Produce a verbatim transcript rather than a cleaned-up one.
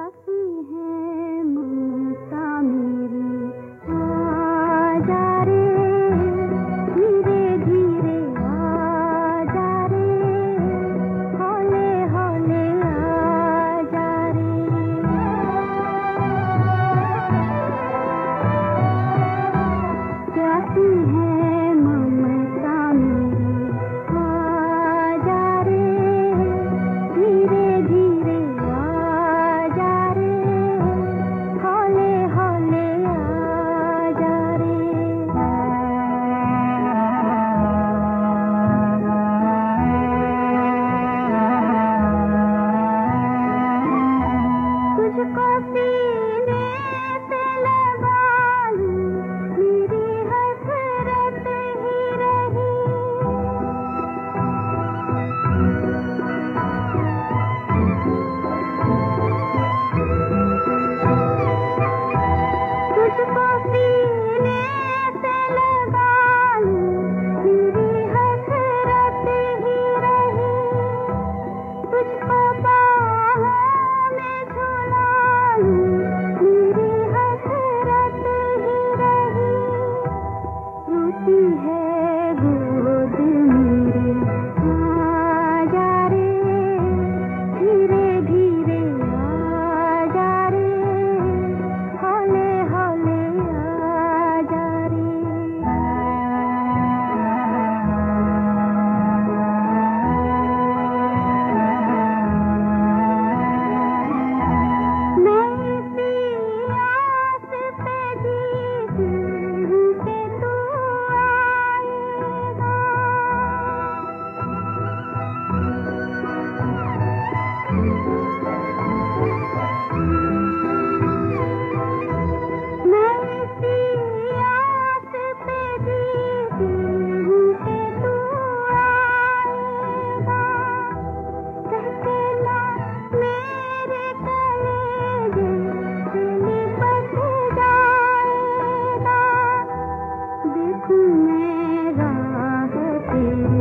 प्यासी है ममता मेरी, आजा रे धीरे धीरे आजा रे, हौले हौले आजा रे। प्यासी है ममता मेरी, आजा रे धीरे धीरे आजा रे, हौले हौले आजा रे। तुझको सीने से लगा लूं, मेरी हसरत ही रही। तुझको सीने से लगा लूं, मेरी हसरत ही रही। तुझको बाहों में झुला लूं, मेरी हसरत ही रही। रोती है गोद मेरी, आजा रे धीरे धीरे आजा रे, हौले हौले आजा रे। मैं इसी आस पे जीती हूँ कि तू आएगा। मैं इसी आस पे जीती हूँ कि तू आएगा। कहते ना मेरे कलेजे से लिपट जाएगा। देखूं मैं राह तेरी